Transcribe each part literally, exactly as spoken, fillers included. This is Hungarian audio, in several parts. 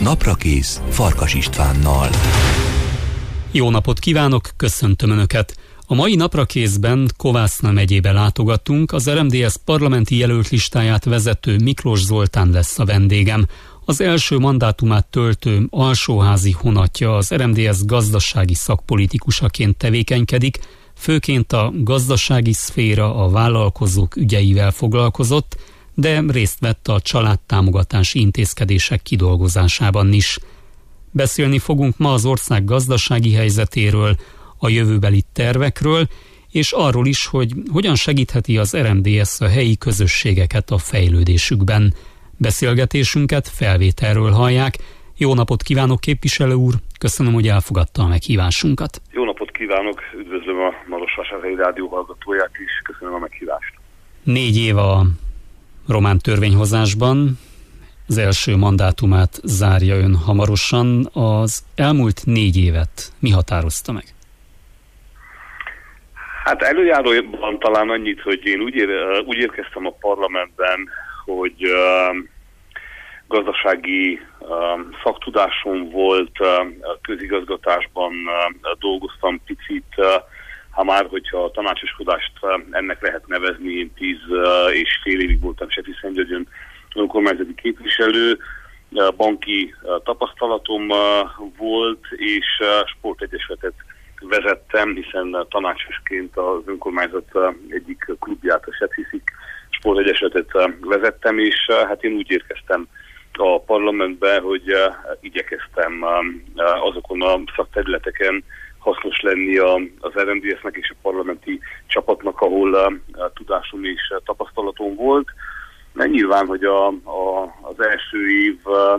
Naprakész Farkas Istvánnal. Jó napot kívánok, köszöntöm Önöket! A mai Naprakészben Kovászna megyébe látogatunk, az er em dé es parlamenti jelölt listáját vezető Miklós Zoltán lesz a vendégem. Az első mandátumát töltő alsóházi honatja az er em dé es gazdasági szakpolitikusaként tevékenykedik, főként a gazdasági szféra, a vállalkozók ügyeivel foglalkozott, de részt vett a családtámogatási intézkedések kidolgozásában is. Beszélni fogunk ma az ország gazdasági helyzetéről, a jövőbeli tervekről, és arról is, hogy hogyan segítheti az er em dé es a helyi közösségeket a fejlődésükben. Beszélgetésünket felvételről hallják. Jó napot kívánok, képviselő úr! Köszönöm, hogy elfogadta a meghívásunkat. Jó napot kívánok! Üdvözlöm a Marosvásárhelyi Rádió hallgatóját is. Köszönöm a meghívást. Négy év a román törvényhozásban. Az első mandátumát zárja ön hamarosan. Az elmúlt négy évet mi határozta meg? Hát előjáróban talán annyit, hogy én úgy, ér, úgy érkeztem a parlamentben, hogy uh, gazdasági uh, szaktudásom volt, uh, közigazgatásban uh, dolgoztam picit, uh, ha már, hogyha a tanácsoskodást uh, ennek lehet nevezni, én tíz uh, és fél évig voltam Sefiszengyörgyön önkormányzati képviselő, uh, banki uh, tapasztalatom uh, volt, és uh, sportegyesületet vezettem, hiszen tanácsosként az önkormányzat egyik klubját, a Sethiszik sportegyesületet vezettem, és hát én úgy érkeztem a parlamentbe, hogy igyekeztem azokon a szakterületeken hasznos lenni az er em dé es-nek és a parlamenti csapatnak, ahol tudásom és tapasztalatom volt. De nyilván, hogy a, a, az első év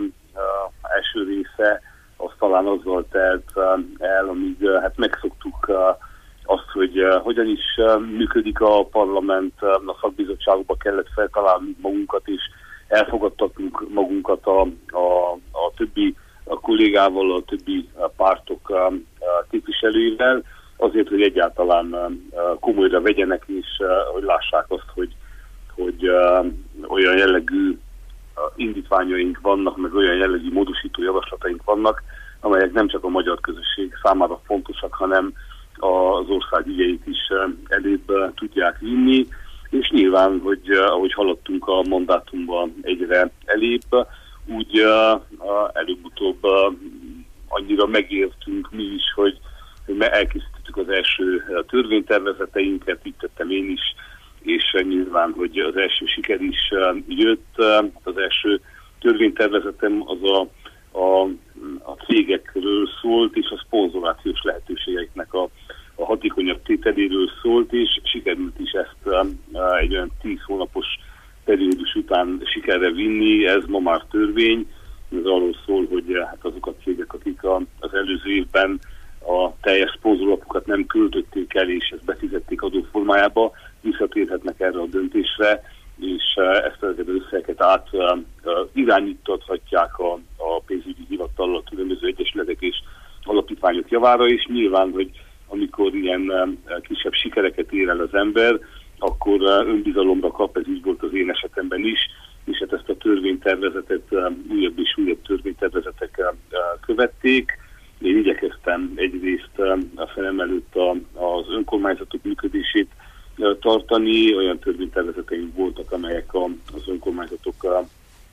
első része az talán azzal telt el, amíg hát megszoktuk azt, hogy hogyan is működik a parlament, a szakbizottságokba kellett feltalálni magunkat, és elfogadtatnunk magunkat a, a, a többi a kollégával, a többi pártok képviselőivel, azért, hogy egyáltalán komolyra vegyenek, és hogy lássák azt, hogy, hogy olyan jellegű indítványaink vannak, meg olyan jellegű módosító javaslataink vannak, amelyek nem csak a magyar közösség számára fontosak, hanem az ország ügyeit is elébb tudják vinni, és nyilván, hogy ahogy haladtunk a mandátumban egyre elébb, úgy előbb-utóbb annyira megértünk mi is, hogy elkészítettük az első törvénytervezeteinket, így tettem én is, és nyilván, hogy az első siker is jött. Az első törvénytervezetem az a, a, a cégekről szólt, és a szponzorációs lehetőségeknek a, a hatékonyabb tételéről szólt, és sikerült is ezt egy olyan tíz hónapos periódus után sikerre vinni. Ez ma már törvény. Ez arról szól, hogy hát azok a cégek, akik a, az előző évben a teljes szponzorlapokat nem költötték el, és ezt befizették adó formájába, visszatérhetnek erre a döntésre, és ezt az összegeket át uh, irányítathatják a, a pénzügyi hivatallal, a különböző egyesületek és alapítványok javára, és nyilván, hogy amikor ilyen uh, kisebb sikereket ér el az ember, akkor uh, önbizalomra kap, ez így volt az én esetemben is, és hát ezt a törvénytervezetet uh, újabb és újabb törvénytervezetek uh, követték. Én igyekeztem egyrészt uh, a szemem előtt a, az önkormányzatok működését tartani, olyan törvénytervezeteink voltak, amelyek a, az önkormányzatok a,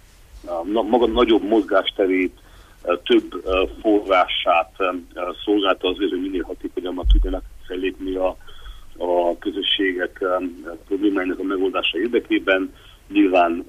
a, maga nagyobb mozgásterét, a, több a, forrását a, szolgálta azért, hogy minél hatékonyabban tudjanak fellépni a, a közösségek a, a problémáinak a megoldása érdekében. Nyilván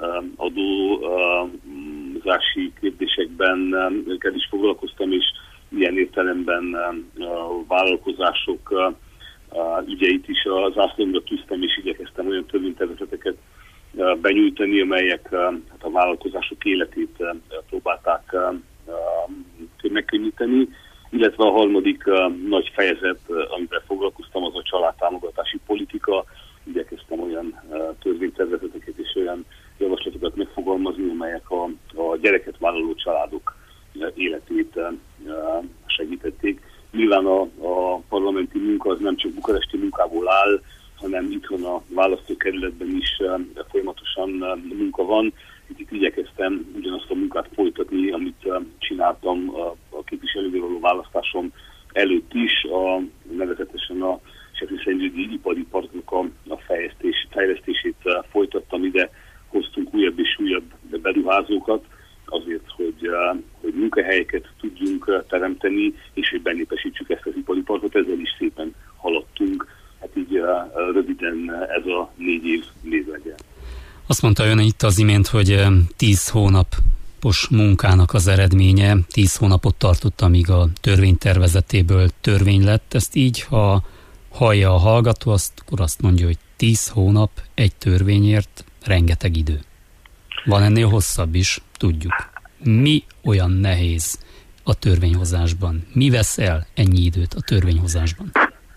adózási kérdésekben őket is foglalkoztam, és ilyen értelemben a vállalkozások a ügyeit is az zászlómra tűztem, és igyekeztem olyan törvénytervezeteket benyújtani, amelyek hát a vállalkozások életét próbálták megkönnyíteni, illetve a harmadik nagy fejezet, amivel foglalkoztam, az a családtámogatási politika. Igyekeztem olyan törvénytervezeteket és olyan javaslatokat megfogalmazni, amelyek a, a gyereket vállaló családok életét segítették. Nyilván a, a parlamenti munka az nem csak bukaresti munkából áll, hanem itthon a választókerületben is uh, folyamatosan uh, munka van. Itt igyekeztem ugyanazt a munkát folytatni, amit uh, csináltam csináltam a képviselővé való választásom előtt is, a, nevezetesen a Sefri-Szentgyörgyi ipari parknak a, a fejlesztés, fejlesztését folytattam, ide hoztunk újabb és újabb beruházókat, azért, hogy, hogy munkahelyeket tudjunk teremteni, és hogy benépesítsük ezt az ipari parkot, ezzel is szépen haladtunk. Hát így röviden ez a négy év névlegyen. Azt mondta ön itt az imént, hogy tíz hónapos munkának az eredménye, tíz hónapot tartott, amíg a törvénytervezetéből törvény lett. Ezt így, ha hallja a hallgató, azt, akkor azt mondja, hogy tíz hónap egy törvényért rengeteg idő. Van ennél hosszabb is, tudjuk. Mi olyan nehéz a törvényhozásban? Mi vesz el ennyi időt a törvényhozásban?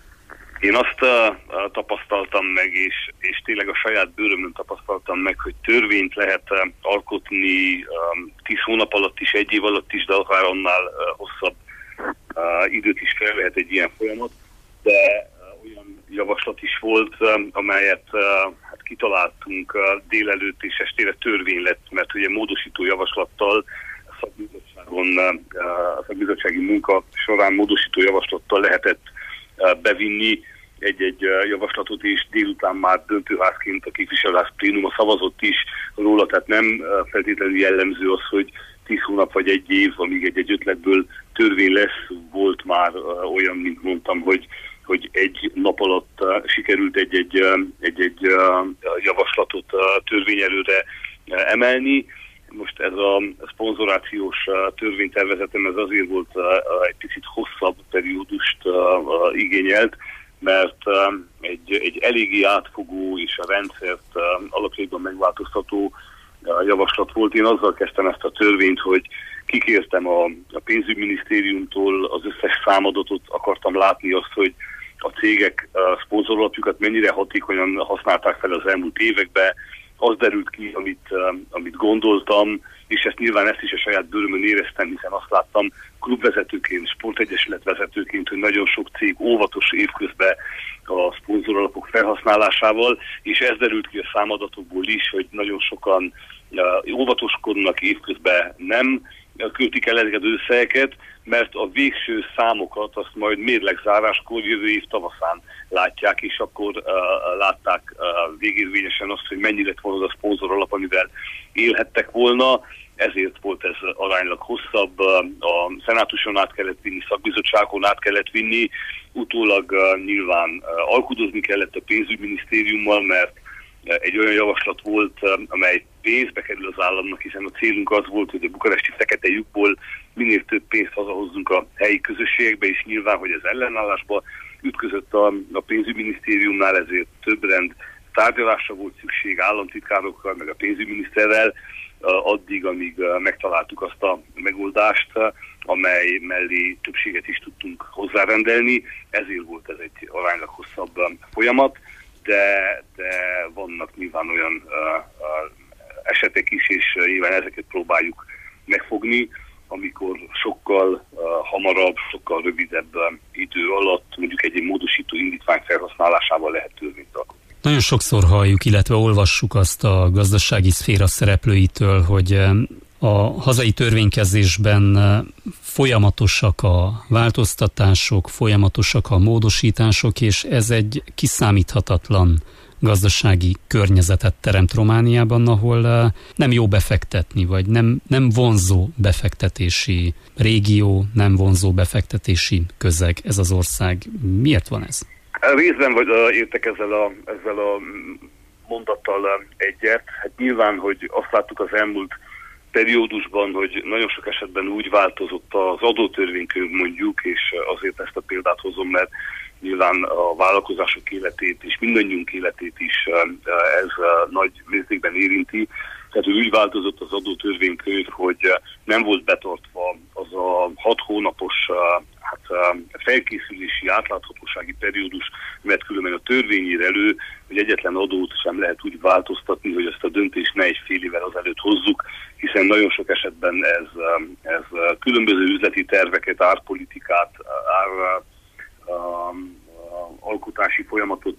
Én azt uh, tapasztaltam meg, és, és tényleg a saját bőrömön tapasztaltam meg, hogy törvényt lehet uh, alkotni um, tíz hónap alatt is, egy év alatt is, de akár annál uh, hosszabb uh, időt is fel lehet egy ilyen folyamat, de uh, olyan javaslat is volt, uh, amelyet uh, hát kitaláltunk uh, délelőtt, és estére törvény lett, mert ugye módosító javaslattal a szakbizottságon, uh, a szakbizottsági munka során módosító javaslattal lehetett uh, bevinni egy-egy javaslatot, és délután már döntőházként a képviselőház plénuma szavazott is róla, tehát nem feltétlenül jellemző az, hogy tíz hónap vagy egy év, amíg egy-egy ötletből törvény lesz, volt már olyan, mint mondtam, hogy, hogy egy nap alatt sikerült egy-egy, egy-egy javaslatot törvényelőre emelni. Most ez a szponzorációs törvénytervezetem ez azért volt egy picit hosszabb periódust igényelt, mert egy, egy eléggé átfogó és a rendszert alapjában megváltoztató javaslat volt. Én azzal kezdtem ezt a törvényt, hogy kikértem a, a pénzügyminisztériumtól az összes számadatot, akartam látni azt, hogy a cégek szponzoralapjukat mennyire hatékonyan használták fel az elmúlt években. Az derült ki, amit, amit gondoltam, és ezt nyilván ezt is a saját bőrömön éreztem, hiszen azt láttam klubvezetőként, sportegyesület vezetőként, hogy nagyon sok cég óvatos évközben a szponzoralapok felhasználásával, és ez derült ki a számadatokból is, hogy nagyon sokan óvatoskodnak évközben, nem költik el ezeket az összegeket, mert a végső számokat azt majd mérlegzáráskor jövő év tavaszán látják, és akkor uh, látták uh, végérvényesen azt, hogy mennyi lett volna az a szponzoralap, amivel élhettek volna. Ezért volt ez aránylag hosszabb. Uh, a szenátuson át kellett vinni, szakbizottságon át kellett vinni, utólag uh, nyilván uh, alkudozni kellett a pénzügyminisztériummal, mert egy olyan javaslat volt, amely pénzbe kerül az államnak, hiszen a célunk az volt, hogy a bukaresti fekete lyukból minél több pénzt hazahozzunk a helyi közösségekbe, és nyilván, hogy ez ellenállásba ütközött a, a pénzügyminisztériumnál, ezért több rend tárgyalásra volt szükség államtitkárokkal, meg a pénzügyminiszterrel, addig, amíg megtaláltuk azt a megoldást, amely mellé többséget is tudtunk hozzárendelni. Ezért volt ez egy aránylag hosszabb folyamat. De, de vannak nyilván olyan uh, uh, esetek is, és uh, nyilván ezeket próbáljuk megfogni, amikor sokkal uh, hamarabb, sokkal rövidebb uh, idő alatt mondjuk egy, egy módosító indítvány felhasználásával lehet törvényt alkotni. Nagyon sokszor halljuk, illetve olvassuk azt a gazdasági szféra szereplőitől, hogy a hazai törvénykezésben folyamatosak a változtatások, folyamatosak a módosítások, és ez egy kiszámíthatatlan gazdasági környezetet teremt Romániában, ahol nem jó befektetni, vagy nem, nem vonzó befektetési régió, nem vonzó befektetési közeg ez az ország. Miért van ez? Részben vagy értek ezzel a, ezzel a mondattal egyet. Hát nyilván, hogy azt láttuk az elmúlt periódusban, hogy nagyon sok esetben úgy változott az adótörvénykönyv mondjuk, és azért ezt a példát hozom, mert nyilván a vállalkozások életét és mindannyiunk életét is ez nagy mértékben érinti. Tehát úgy változott az adótörvénykönyv, hogy nem volt betartva az a hat hónapos hát, felkészülési, átláthatósági periódus, mert különben a törvény ír elő, hogy egyetlen adót sem lehet úgy változtatni, hogy ezt a döntést ne egy fél évvel azelőtt hozzuk, hiszen nagyon sok esetben ez, ez különböző üzleti terveket, árpolitikát, ár um, alkotási folyamatot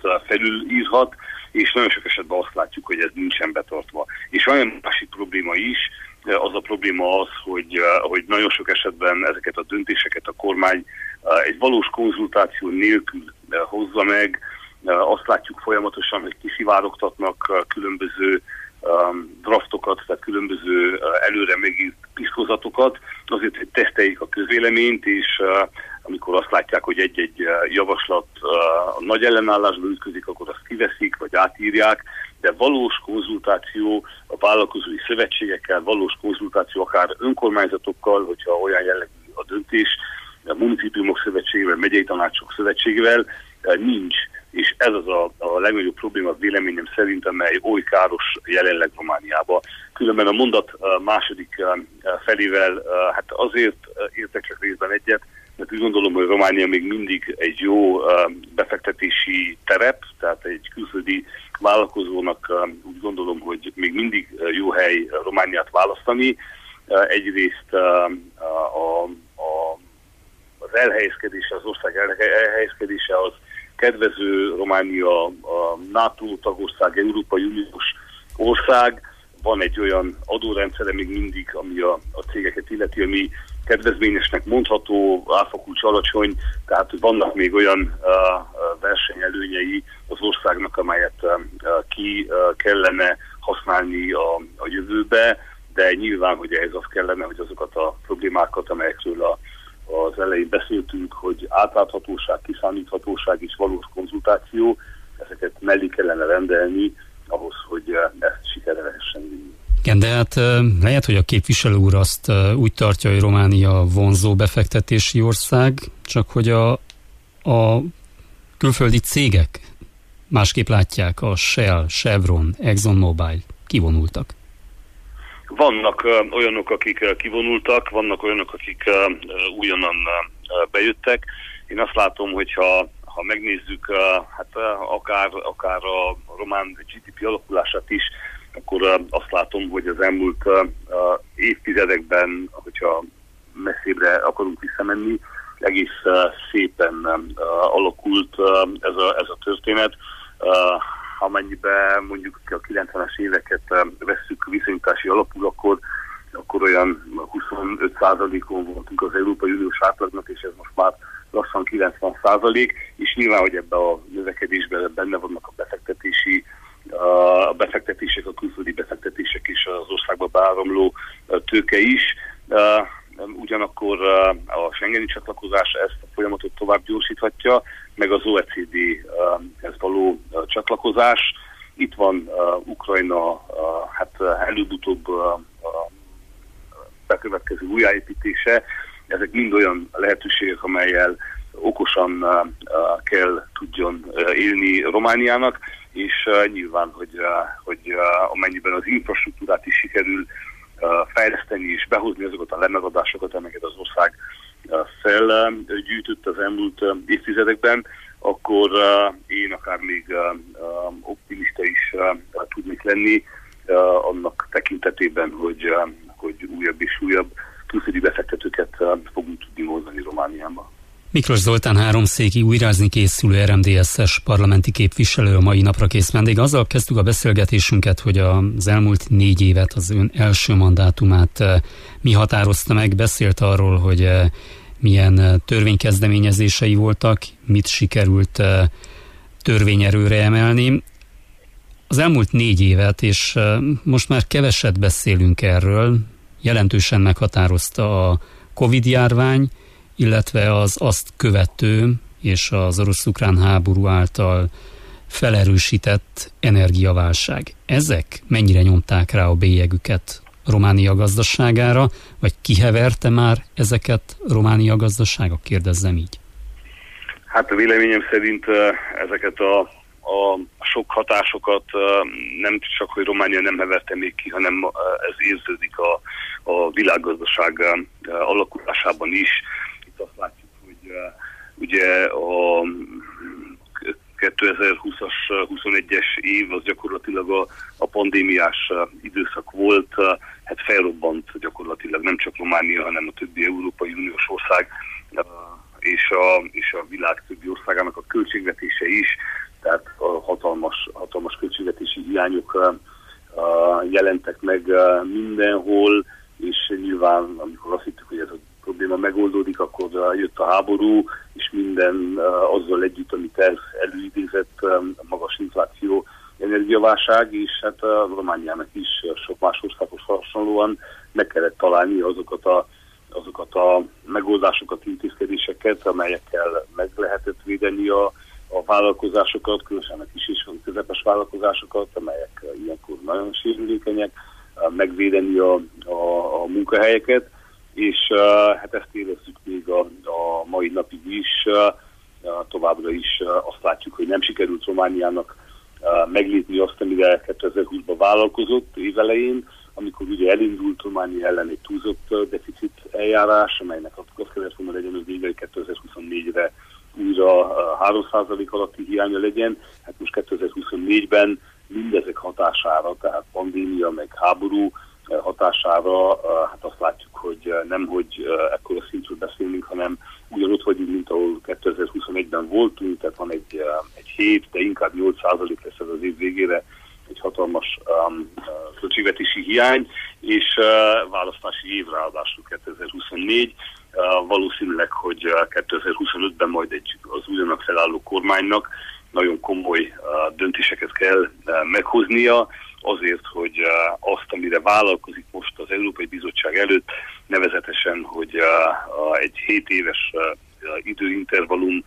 felülírhat, és nagyon sok esetben azt látjuk, hogy ez nincsen betartva. És olyan másik probléma is, Az a probléma az, hogy, hogy nagyon sok esetben ezeket a döntéseket a kormány egy valós konzultáció nélkül hozza meg. Azt látjuk folyamatosan, hogy kiszivárogtatnak különböző draftokat, tehát különböző előre megírt piszkozatokat, azért, hogy teszteljék a közvéleményt, és amikor azt látják, hogy egy-egy javaslat a nagy ellenállásba ütközik, akkor azt kiveszik, vagy átírják, de valós konzultáció a vállalkozói szövetségekkel, valós konzultáció akár önkormányzatokkal, hogyha olyan jellegű a döntés, a municipiumok szövetségével, megyei tanácsok szövetségével nincs. És ez az a, a legnagyobb probléma véleményem szerint, amely oly káros jelenleg Romániában. Különben a mondat második felével hát azért értek csak részben egyet, mert úgy gondolom, hogy Románia még mindig egy jó befektetési terep, tehát egy külföldi vállalkozónak úgy gondolom, hogy még mindig jó hely Romániát választani. Egyrészt a, a, a, az elhelyezkedése, az ország elhelyezkedése az kedvező, Románia a NATO tagország, Európai Uniós ország, van egy olyan adórendszere még mindig, ami a, a cégeket illeti, ami kedvezményesnek mondható, áfakulcs alacsony, tehát vannak még olyan uh, versenyelőnyei az országnak, amelyet uh, ki uh, kellene használni a, a jövőbe, de nyilván, hogy ehhez az kellene, hogy azokat a problémákat, amelyekről a az elején beszéltünk, hogy átláthatóság, kiszámíthatóság és valós konzultáció, ezeket mellé kellene rendelni ahhoz, hogy ezt sikerre lehessen vinni. Igen, de hát lehet, hogy a képviselő úr azt úgy tartja, hogy Románia vonzó befektetési ország, csak hogy a, a külföldi cégek másképp látják, a Shell, Chevron, ExxonMobil kivonultak. Vannak uh, olyanok, akik uh, kivonultak, vannak olyanok, akik uh, újonnan uh, bejöttek. Én azt látom, hogy ha, ha megnézzük uh, hát, uh, akár, akár a román gé dé pé alakulását is, akkor uh, azt látom, hogy az elmúlt uh, uh, évtizedekben, hogyha messzébbre akarunk visszamenni, egész uh, szépen uh, alakult uh, ez, a, ez a történet. Uh, amennyiben mondjuk a kilencvenes éveket vesszük viszonyítási alapul, akkor, akkor olyan huszonöt százalékon voltunk az Európai Uniós átlagnak, és ez most már lassan kilencven százalék, és nyilván, hogy ebben a növekedésben benne vannak a befektetési, a befektetések, a külföldi befektetések és az országba beáramló tőke is. Ugyanakkor a schengeni csatlakozás ezt a folyamatot tovább gyorsíthatja, meg az o e cé dé-hez való csatlakozás. Itt van Ukrajna, hát előbb-utóbb bekövetkező újjáépítése. Ezek mind olyan lehetőségek, amellyel okosan kell tudjon élni Romániának, és nyilván, hogy, hogy amennyiben az infrastruktúrát is sikerül fejleszteni és behozni azokat a lemaradásokat, amelyeket az ország felgyűjtött az elmúlt évtizedekben, akkor én akár még optimista is tudnék lenni annak tekintetében, hogy, hogy újabb és újabb külföldi befektetőket fogunk tudni hozni Romániába. Miklós Zoltán háromszéki újrázni készülő er em dé es-es parlamenti képviselő a mai napra kész vendég. Azzal kezdtük a beszélgetésünket, hogy az elmúlt négy évet, az ön első mandátumát mi határozta meg, beszélt arról, hogy milyen törvénykezdeményezései voltak, mit sikerült törvényerőre emelni. Az elmúlt négy évet, és most már keveset beszélünk erről, jelentősen meghatározta a Covid-járvány, illetve az azt követő és az orosz-ukrán háború által felerősített energiaválság. Ezek mennyire nyomták rá a bélyegüket Románia gazdaságára, vagy kiheverte már ezeket Románia gazdasága? Kérdezzem így. Hát a véleményem szerint ezeket a, a sok hatásokat nem csak, hogy Románia nem heverte még ki, hanem ez érződik a, a világgazdaság alakulásában is. Itt azt látjuk, hogy ugye a kétezer-húszas, huszonegyes év az gyakorlatilag a, a pandémiás időszak volt, hát felrobbant gyakorlatilag nem csak Románia, hanem a többi Európai Uniós ország és a, és a világ többi országának a költségvetése is, tehát a hatalmas, hatalmas költségvetési hiányok jelentek meg mindenhol. nyilván, amikor azt hittük, hogy ez a probléma megoldódik, akkor jött a háború, és minden azzal együtt, amit ez előidézett, magas infláció, energiaválság, és hát a Romániának is sok más országhoz hasonlóan meg kellett találni azokat a, azokat a megoldásokat, intézkedéseket, amelyekkel meg lehetett védeni a, a vállalkozásokat, különösen a kis és közepes vállalkozásokat, amelyek ilyenkor nagyon sérülékenyek, megvédeni a, a, a munkahelyeket, és uh, hát ezt érezzük még a, a mai napig is, uh, továbbra is uh, azt látjuk, hogy nem sikerült Romániának uh, meglépni azt, amire kétezer-húszban vállalkozott évelején, amikor ugye elindult Románia ellen egy túlzott uh, deficit eljárás, amelynek azt kellett volna legyen, hogy végre kétezer-huszonnégyre újra uh, három százalék alatti hiánya legyen. Hát most kétezer-huszonnégyben mindezek hatására, tehát pandémia meg háború hatására, hát azt látjuk, hogy nem, hogy ekkora szintről beszélünk, hanem ugyanott vagyunk, mint ahol kétezer-huszonegyben voltunk, tehát van egy, egy hét, de inkább nyolc százalék lesz ez az év végére, egy hatalmas um, költségvetési hiány, és uh, választási év ráadásul kétezer-huszonnégy. Uh, valószínűleg, hogy kétezer-huszonötben majd egy, az újonnan felálló kormánynak nagyon komoly uh, döntéseket kell uh, meghoznia, azért, hogy uh, azt, amire vállalkozik most az Európai Bizottság előtt, nevezetesen, hogy uh, egy hét éves uh, időintervallum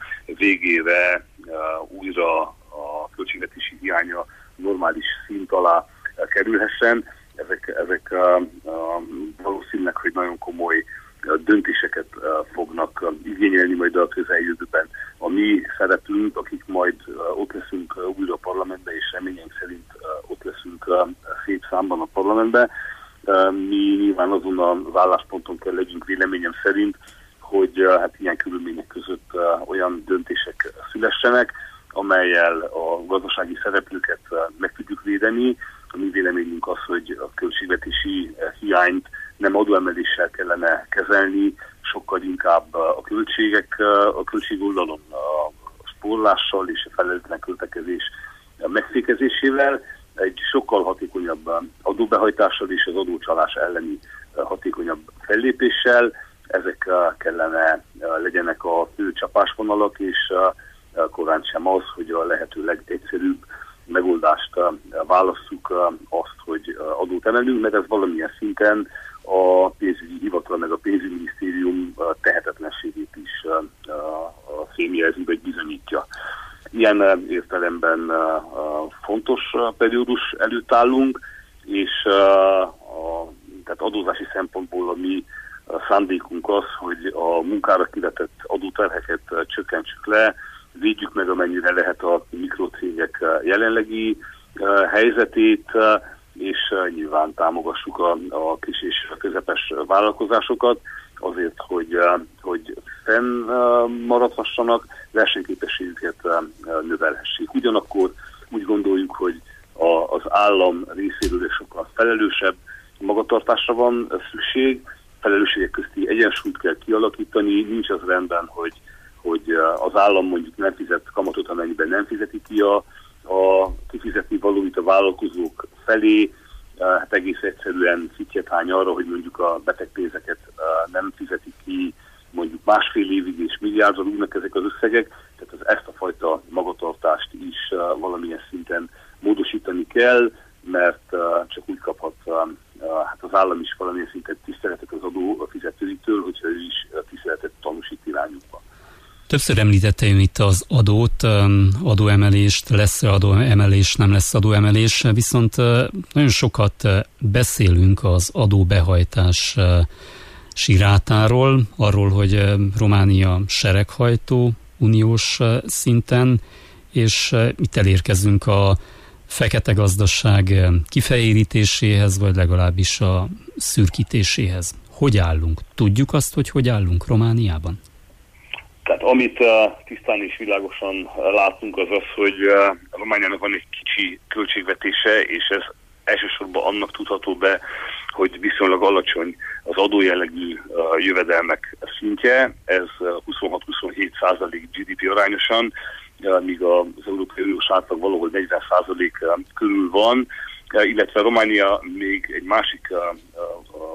végére uh, újra a költségvetési hiánya normális szint alá uh, kerülhessen. Ezek, ezek uh, uh, valószínűleg, hogy nagyon komoly uh, döntéseket uh, fognak uh, igényelni majd a közeljövőben. A mi szereplünk, akik majd uh, ott leszünk uh, újra a parlamentben, és reményeink szerint uh, ott leszünk uh, szép számban a parlamentben. Uh, mi nyilván azon az állásponton kell legyünk véleményem szerint, hogy uh, hát ilyen körülmények között uh, olyan döntések szülessenek, amellyel a gazdasági szereplőket uh, meg tudjuk védeni. A mi véleményünk az, hogy a költségvetési uh, hiányt nem adóemeléssel kellene kezelni, sokkal inkább a költségek, a költségoldalon a spórlással és a felelőtlen költekezés megfékezésével, egy sokkal hatékonyabb adóbehajtással és az adócsalás elleni hatékonyabb fellépéssel. Ezek kellene legyenek a fő csapásvonalak, és korán sem az, hogy a lehető legegyszerűbb megoldást válasszuk, azt, hogy adót emelünk, mert ez valamilyen szinten a pénzügyi hivatal meg a pénzügyminisztérium tehetetlenségét is a fémjelzi, vagy bizonyítja. Ilyen értelemben fontos periódus előtt állunk, és a, tehát adózási szempontból a mi szándékunk az, hogy a munkára kivetett adóterheket csökkentsük le, védjük meg amennyire lehet a mikrocégek jelenlegi helyzetét, és nyilván támogassuk a, a kis és közepes vállalkozásokat azért, hogy, hogy fennmaradhassanak, versenyképességüket növelhessék. Ugyanakkor úgy gondoljuk, hogy a, az állam részéről is sokkal felelősebb magatartásra van szükség, felelősségek közti egyensúlyt kell kialakítani, nincs az rendben, hogy, hogy az állam mondjuk nem fizet kamatot, amennyiben nem fizeti ki a, a kifizetni valóit a vállalkozók felé, hát egész egyszerűen fittyet hány arra, hogy mondjuk a betegpénzeket nem fizetik ki mondjuk másfél évig, és milliárdra rúgnak ezek az összegek, tehát az, ezt a fajta magatartást is valamilyen szinten módosítani kell, mert csak úgy kaphat hát az állam is valamilyen szinten tiszteletet az adófizetőitől, hogyha ő is tiszteletet tanúsít irányukba. Többször említette ön itt az adót, adóemelést, lesz-e adóemelés, nem lesz adóemelés, viszont nagyon sokat beszélünk az adóbehajtás rátáról, arról, hogy Románia sereghajtó uniós szinten, és itt elérkezünk a fekete gazdaság kifehérítéséhez, vagy legalábbis a szürkítéséhez. Hogy állunk? Tudjuk azt, hogy hogy állunk Romániában? Tehát amit uh, tisztán és világosan látunk, az az, hogy uh, Romániának van egy kicsi költségvetése, és ez elsősorban annak tudható be, hogy viszonylag alacsony az adójellegű uh, jövedelmek szintje, ez uh, huszonhat-huszonhét százalék gé dé pé arányosan, uh, míg az Európai Uniós átlag valahol negyven százalék uh, körül van, uh, illetve Románia még egy másik uh, uh,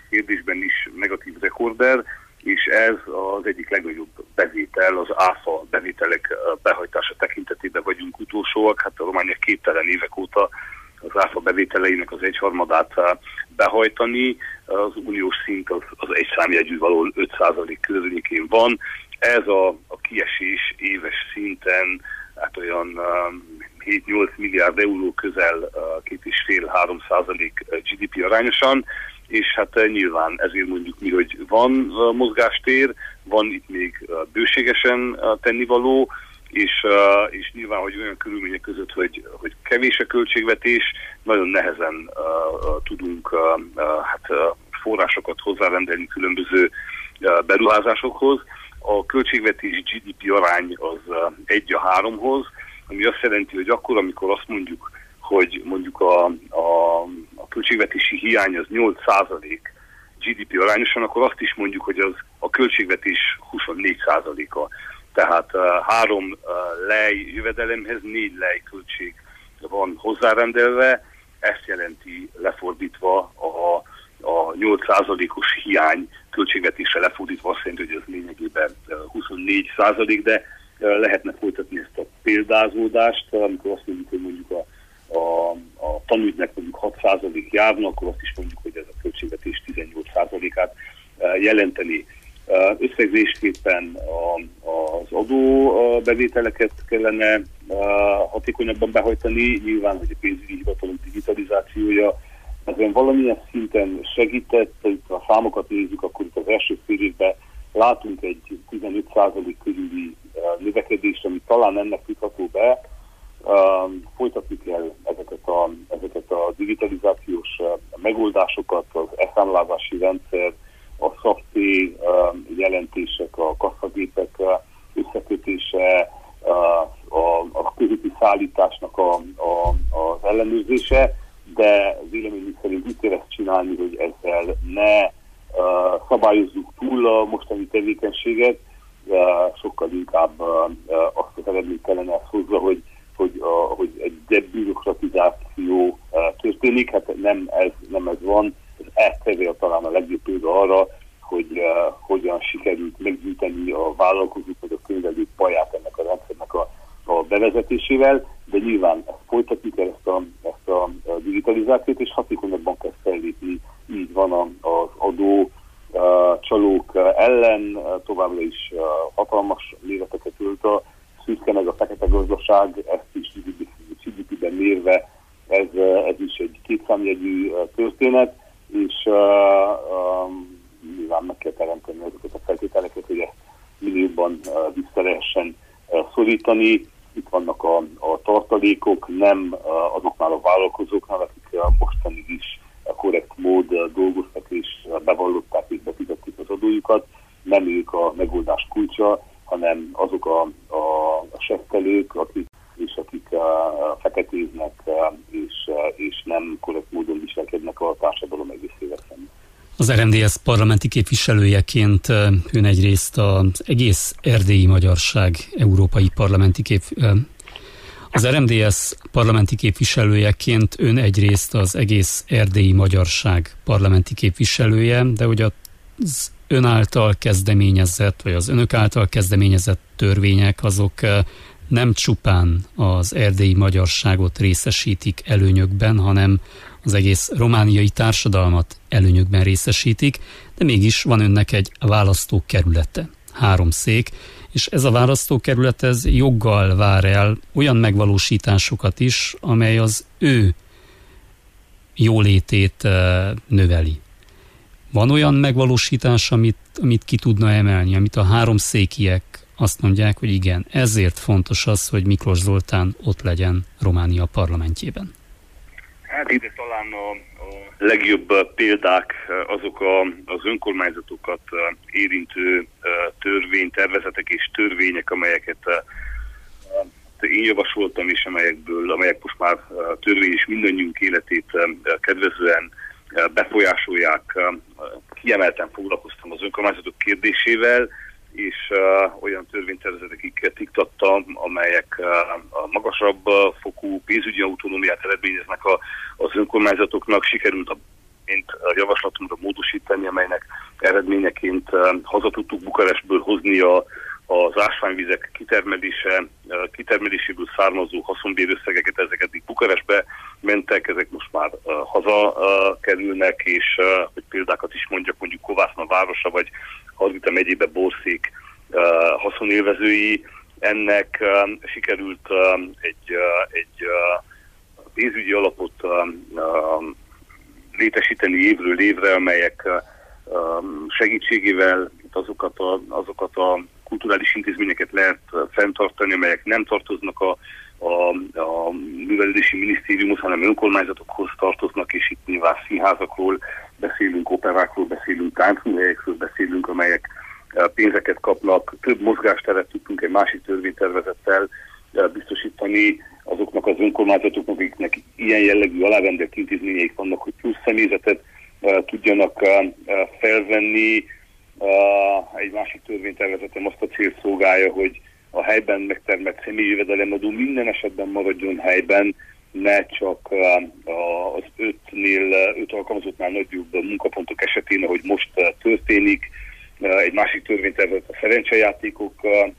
kérdésben is negatív rekorder, és ez az egyik legnagyobb bevétel, az áfa bevételek behajtása tekintetében vagyunk utolsóak. Hát a Románia képtelen évek óta az áfa bevételeinek az egyharmadát behajtani. Az uniós szint az, az egy számjegyű való öt százalék környékén van. Ez a, a kiesés éves szinten hát olyan hét-nyolc milliárd euró, közel két és fél-három százalék gé dé pé arányosan, és hát nyilván ezért mondjuk mi, hogy van mozgástér, van itt még bőségesen tennivaló, és, és nyilván, hogy olyan körülmények között, hogy, hogy kevés a költségvetés, nagyon nehezen uh, tudunk uh, hát, uh, forrásokat hozzárendelni különböző uh, beruházásokhoz. A költségvetés gé dé pé arány az uh, egy a háromhoz, ami azt jelenti, hogy akkor, amikor azt mondjuk, hogy mondjuk a, a, a költségvetési hiány az nyolc százalék gé dé pé arányosan, akkor azt is mondjuk, hogy az a költségvetés huszonnégy százaléka. Tehát uh, három uh, lej jövedelemhez négy lej költség van hozzárendelve, ezt jelenti lefordítva a, a nyolc százalékos hiány költségvetésre lefordítva, azt jelenti, hogy ez lényegében uh, huszonnégy százalék, de uh, lehetne folytatni ezt a példázódást, amikor azt mondjuk, hogy mondjuk a, a, a tanügynek mondjuk hat százalék járna, akkor azt is mondjuk, hogy ez a költségvetés tizennyolc százalékát uh, jelenteni. Összegzésképpen az adóbevételeket kellene hatékonyabban behajtani, nyilván, hogy a pénzügyi hivatalok digitalizációja ezen valamilyen szinten segített, ha a számokat nézzük, akkor itt az első fél évben látunk egy tizenöt százalék körüli növekedést, ami talán ennek tudható be. Folytatni kell ezeket a, ezeket a digitalizációs megoldásokat, az e-számlázási rendszer, a szafté jelentések, a kasszagépek összekötése, a, a közúti szállításnak a, a, az ellenőrzése, de véleményünk szerint úgy kell ezt csinálni, hogy ezzel ne uh, szabályozzuk túl a mostani tevékenységet, uh, sokkal inkább uh, azt az eredményt kellene ezt hozza, hogy, hogy, uh, hogy egy debürokratizáció uh, történik. Hát nem ez, nem ez van. Ez talán a legjobb példa arra, hogy uh, hogyan sikerült meggyűjteni a vállalkozók vagy a könyvelők baját ennek a rendszernek a, a bevezetésével, de nyilván ezt folytatni kell, ezt a, ezt a digitalizációt, és hatékonyabban kell fellépni. Így van az adó uh, csalók ellen, uh, továbbra is uh, hatalmas méreteket ölt a szürke meg a fekete gazdaság, ezt is gé dé pében mérve, ez, uh, ez is egy kétszámjegyű uh, történet, és uh, um, nyilván meg kell teremteni azokat a feltételeket, hogy ezt millióban uh, vissza lehessen uh, szorítani. Itt vannak a, a tartalékok, nem uh, azoknál a vállalkozóknál, akik uh, mostanig is uh, korrekt mód uh, dolgoztak és uh, bevallották és befizették az adójukat. Nem ők a megoldás kulcsa, hanem azok a, a, a seftelők, akik, és akik uh, feketéznek uh, és, uh, és nem korrekt módon viselkednek a társadalom egészével szemben. Az er em dé es parlamenti képviselőjeként ön egyrészt az egész erdélyi magyarság európai parlamenti kép... Az er em dé es parlamenti képviselőjeként ön egyrészt az egész erdélyi magyarság parlamenti képviselője, de hogy az ön által kezdeményezett, vagy az önök által kezdeményezett törvények, azok nem csupán az erdélyi magyarságot részesítik előnyökben, hanem az egész romániai társadalmat előnyökben részesítik, de mégis van önnek egy választókerülete, három szék, és ez a választókerület ez joggal vár el olyan megvalósításokat is, amely az ő jólétét növeli. Van olyan megvalósítás, amit, amit ki tudna emelni, amit a három székiek azt mondják, hogy igen, ezért fontos az, hogy Miklós Zoltán ott legyen Románia parlamentjében? Hát ide talán a, a legjobb példák azok a, az önkormányzatokat érintő törvénytervezetek és törvények, amelyeket én javasoltam, és amelyekből, amelyek most már törvény és mindannyiunk életét kedvezően befolyásolják. Kiemelten foglalkoztam az önkormányzatok kérdésével, és uh, olyan törvénytervezeteket iktattam, amelyek uh, a magasabb uh, fokú pénzügyi autonómiát eredményeznek a, az önkormányzatoknak. Sikerült a törvényt javaslatunkra módosítani, amelynek eredményeként haza tudtuk Bukarestből hozni a, az ásványvizek kitermelése, kitermeléséből származó haszonbérösszegeket, ezek eddig Bukarestbe mentek, ezek most már haza kerülnek, és hogy példákat is mondjak, mondjuk Kovászna városa, vagy Hargita megyébe Borszék haszonélvezői. Ennek sikerült egy, egy pénzügyi alapot létesíteni évről évre, amelyek segítségével azokat a, azokat a kulturális intézményeket lehet fenntartani, amelyek nem tartoznak a, a, a művelődési minisztériumhoz, hanem önkormányzatokhoz tartoznak, és itt nyilván színházakról beszélünk, operákról beszélünk, táncműhelyekről beszélünk, amelyek pénzeket kapnak. Több mozgásteret tudtunk egy másik törvénytervezettel biztosítani azoknak az önkormányzatoknak, akiknek ilyen jellegű alárendelt intézményeik vannak, hogy plusz személyzetet tudjanak felvenni. Egy másik törvénytervezetem azt a célt szolgálja, hogy a helyben megtermelt személyi jövedelemadó minden esetben maradjon helyben, ne csak az ötnél, öt alkalmazottnál nagyobb munkapontok esetén, ahogy most történik. Egy másik törvénytervezet a szerencsejátékok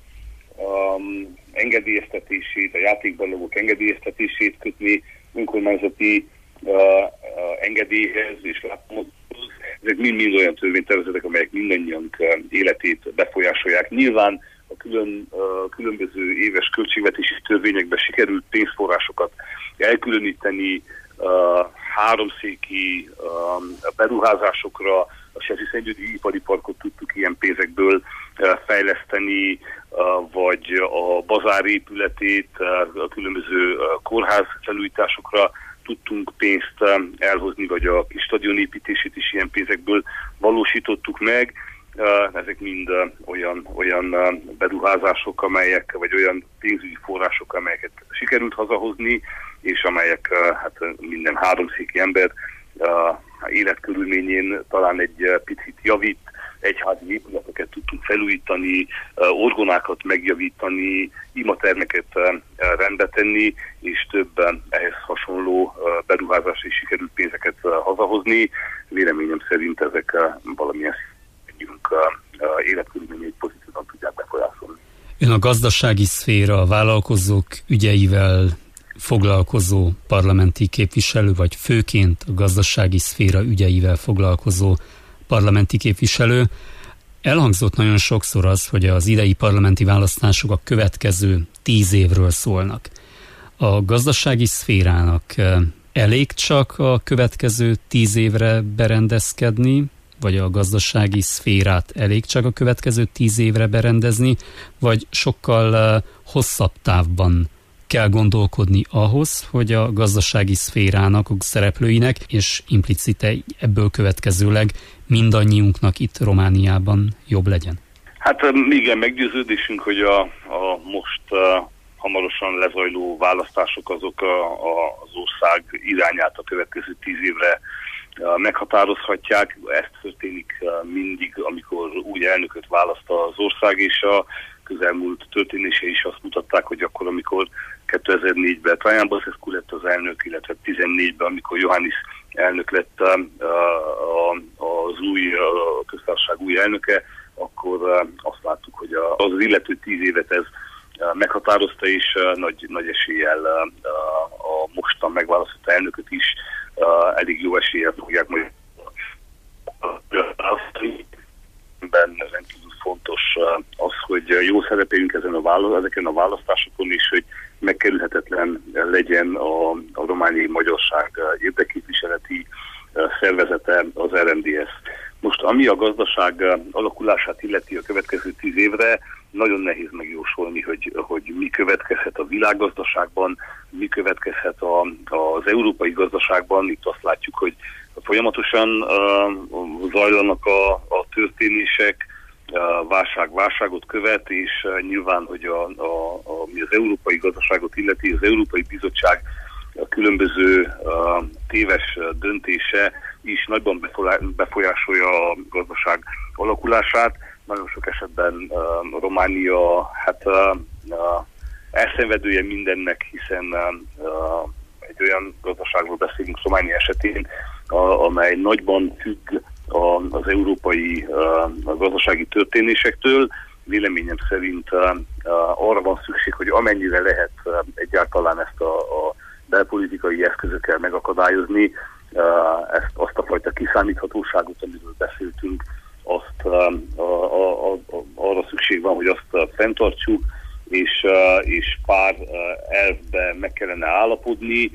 um, engedélyeztetését, a játékballagok engedélyeztetését kötni önkormányzati uh, uh, engedélyhez és látomáshoz. Ezek mind-mind olyan törvénytervezetek, amelyek mindannyiunk uh, életét befolyásolják. Nyilván a külön, uh, különböző éves költségvetési törvényekben sikerült pénzforrásokat elkülöníteni uh, háromszéki uh, beruházásokra. A Sesi-Szentgyörgyi ipari parkot tudtuk ilyen pénzekből uh, fejleszteni, uh, vagy a bazár épületét, uh, a különböző uh, kórház felújításokra tudtunk pénzt uh, elhozni, vagy a kis stadion építését is ilyen pénzekből valósítottuk meg. Uh, ezek mind uh, olyan, olyan uh, beruházások, amelyek, vagy olyan pénzügyi források, amelyeket sikerült hazahozni, és amelyek uh, hát minden háromszéki ember uh, életkörülményén talán egy uh, picit javít, egyházi épületeket tudtunk felújítani, uh, orgonákat megjavítani, imatermeket uh, rendbe tenni, és több uh, ehhez hasonló uh, beruházás és sikerült pénzeket uh, hazahozni. Véleményem szerint ezek uh, valamilyen szintjünk uh, uh, életkörülményét pozitívan tudják befolyásolni. Ön a gazdasági szféra, a vállalkozók ügyeivel foglalkozó parlamenti képviselő, vagy főként a gazdasági szféra ügyeivel foglalkozó parlamenti képviselő. Elhangzott nagyon sokszor az, hogy az idei parlamenti választások a következő tíz évről szólnak. A gazdasági szférának elég csak a következő tíz évre berendezkedni, vagy a gazdasági szférát elég csak a következő tíz évre berendezni, vagy sokkal hosszabb távban kell gondolkodni ahhoz, hogy a gazdasági szférának, a szereplőinek, és implicite ebből következőleg mindannyiunknak itt Romániában jobb legyen? Hát igen, meggyőződésünk, hogy a, a most uh, hamarosan lezajló választások azok a, a, az ország irányát a következő tíz évre uh, meghatározhatják. Ez történik uh, mindig, amikor új elnököt választ az ország, és a közelmúlt történései is azt mutatták, hogy akkor, amikor kétezer-négyben Traian Basescu lett az elnök, illetve tizennégyben, amikor Iohannis elnök lett az új a köztársaság új elnöke, akkor azt láttuk, hogy az, az illető tíz évet ez meghatározta, és nagy, nagy eséllyel a mostan megválasztott elnököt is elég jó eséllyel fogják majd választani. Rendkívül fontos az, hogy jó szerepeljünk ezen a vála- ezeken a választásokon, és hogy megkerülhetetlen legyen a, a romániai magyarság érdekképviseleti szervezete, az er em dé es. Most ami a gazdaság alakulását illeti a következő tíz évre, nagyon nehéz megjósolni, hogy, hogy mi következhet a világgazdaságban, mi következhet a, az európai gazdaságban. Itt azt látjuk, hogy folyamatosan uh, zajlanak a, a történések, uh, válság válságot követ, és uh, nyilván, hogy a, a, a, mi az európai gazdaságot illeti, az Európai Bizottság a különböző uh, téves döntése is nagyban befolyásolja a gazdaság alakulását. Nagyon sok esetben uh, Románia hát uh, uh, elszenvedője mindennek, hiszen uh, egy olyan gazdaságról beszélünk Románia esetén, a, amely nagyban függ a, az európai a, a gazdasági történésektől. Véleményem szerint a, a, arra van szükség, hogy amennyire lehet egyáltalán ezt a, a belpolitikai eszközökkel megakadályozni, ezt, azt a fajta kiszámíthatóságot, amiről beszéltünk, azt a, a, a, arra szükség van, hogy azt fenntartsuk, és, és pár elvbe meg kellene állapodni,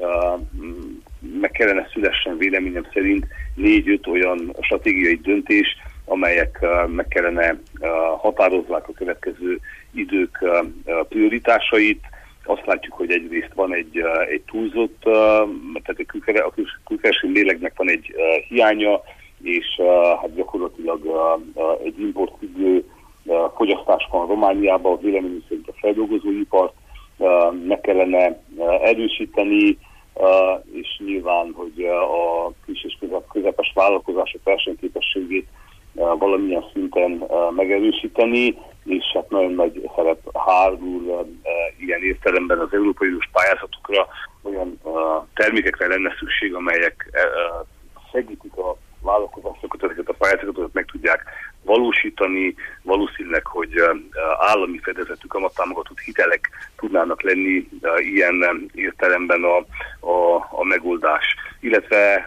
meg kellene szülessen véleményem szerint négy-öt olyan stratégiai döntés, amelyek meg kellene határozzák a következő idők prioritásait. Azt látjuk, hogy egyrészt van egy, egy túlzott, tehát a külkereskedelmi mérlegnek van egy hiánya, és hát gyakorlatilag egy importfüggő fogyasztás van Romániában, véleményem szerint a feldolgozóipart meg kellene erősíteni, és nyilván, hogy a kis és közepes vállalkozások versenyképességét valamilyen szinten megerősíteni, és hát nagyon nagy szerep hárul ilyen értelemben az Európai Uniós pályázatokra, olyan termékekre lenne szükség, amelyek segítik a vállalkozásokat, ezeket a pályázatokat meg tudják valósítani. Valószínűleg, hogy állami fedezetű kamattámogatott hitelek tudnának lenni ilyen értelemben a, a, a megoldás. Illetve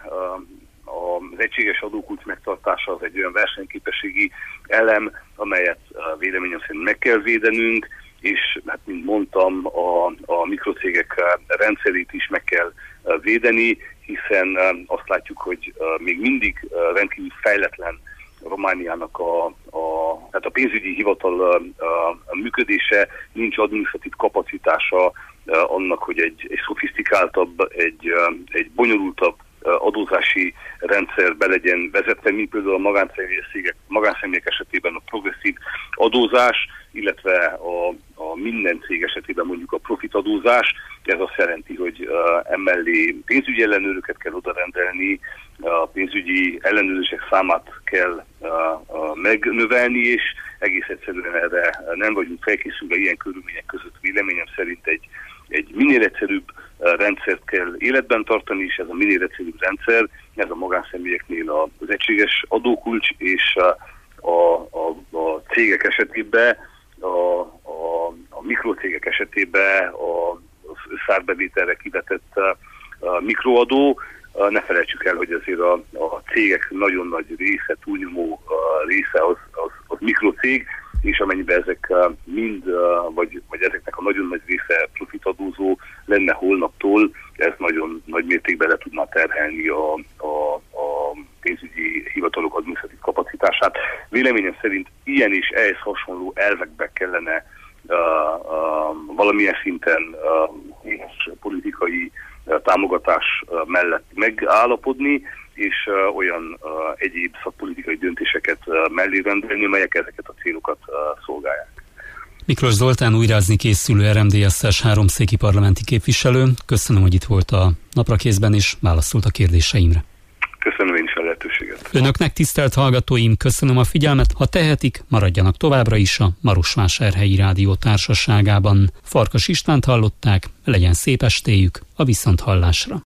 az egységes adókulcs megtartása az egy olyan versenyképességi elem, amelyet véleményem szerint meg kell védenünk, és hát, mint mondtam, a, a mikrocégek rendszerét is meg kell védeni, hiszen azt látjuk, hogy még mindig rendkívül fejletlen Romániának a, a, tehát a pénzügyi hivatal a, a működése, nincs adminisztratív kapacitása annak, hogy egy, egy szofisztikáltabb, egy, egy bonyolultabb adózási rendszer be legyen vezetve, mint például a magánszemélyek, magánszemélyek esetében a progresszív adózás, illetve a, a minden cég esetében mondjuk a profitadózás. Ez azt jelenti, hogy uh, emellé pénzügyi ellenőröket kell odarendelni, a pénzügyi ellenőrzések számát kell uh, uh, megnövelni, és egész egyszerűen erre nem vagyunk felkészülve ilyen körülmények között. Véleményem szerint egy, egy minél egyszerűbb uh, rendszert kell életben tartani, és ez a minél egyszerűbb rendszer, ez a magánszemélyeknél az egységes adókulcs, és uh, a, a, a cégek esetében, a, a, a mikrocégek esetében a szárbevételre kivetett uh, mikroadó. Uh, ne felejtsük el, hogy azért a, a cégek nagyon nagy része, túlnyomó uh, része az, az, az mikrocég, és amennyiben ezek uh, mind, uh, vagy, vagy ezeknek a nagyon nagy része profitadózó lenne holnaptól, ez nagyon nagy mértékben le tudná terhelni a, a, a pénzügyi hivatalok adminisztratív kapacitását. Véleményem szerint ilyen és ehhez hasonló elvekbe kellene uh, uh, valamilyen szinten uh, politikai uh, támogatás uh, mellett megállapodni, és uh, olyan uh, egyéb szakpolitikai döntéseket uh, mellé rendelni, melyek ezeket a célokat uh, szolgálják. Miklós Zoltán újrázni készülő er em dé es-es háromszéki parlamenti képviselő. Köszönöm, hogy itt volt a naprakészben, és válaszolt a kérdéseimre. Köszönöm én is a lehetőséget. Önöknek, tisztelt hallgatóim, köszönöm a figyelmet. Ha tehetik, maradjanak továbbra is a Marosvásárhelyi Rádió társaságában. Farkas Istvánt hallották, legyen szép estéjük, a viszonthallásra.